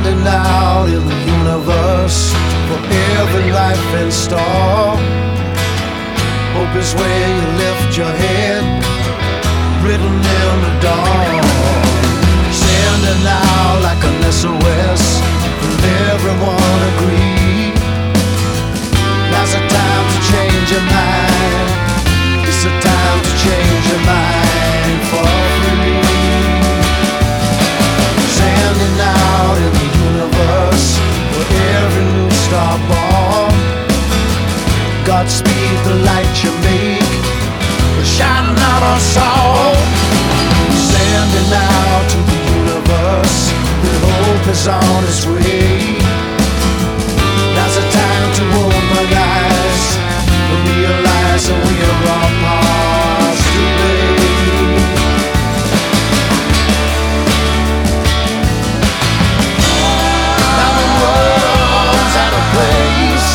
standing out in the universe for every life in store. Hope is where you lift your head, written in the dawn. Standing out like an SOS, will everyone agree? Now's the time to change your mind. It's the time to change your mind for free. Standing out in the universe for every new star born. Godspeed the light you make, shining out us all. Standing out to the universe, that hope is on its way. Now's the time to open eyes, to realize that we are all past today. Now the world's at a place,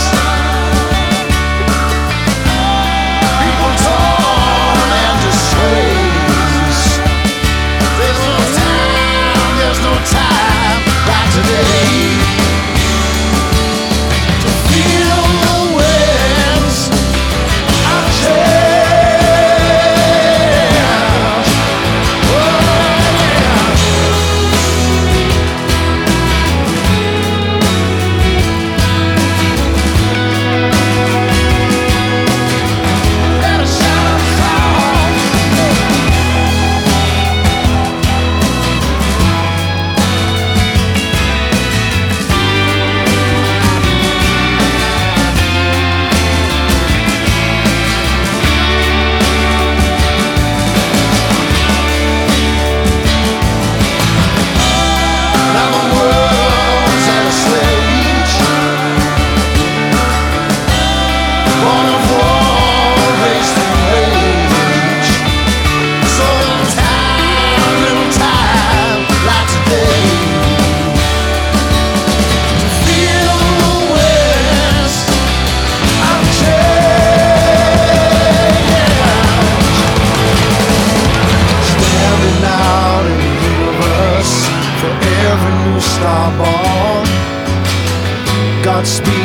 people torn and disgraced. There's no time like today to feel the winds of change. Oh, yeah. Let us shout a song. Now the world's at a stage, born of war, race and rage. So little time like today to feel the winds of change. Standing out in the universe for every new star born. Godspeed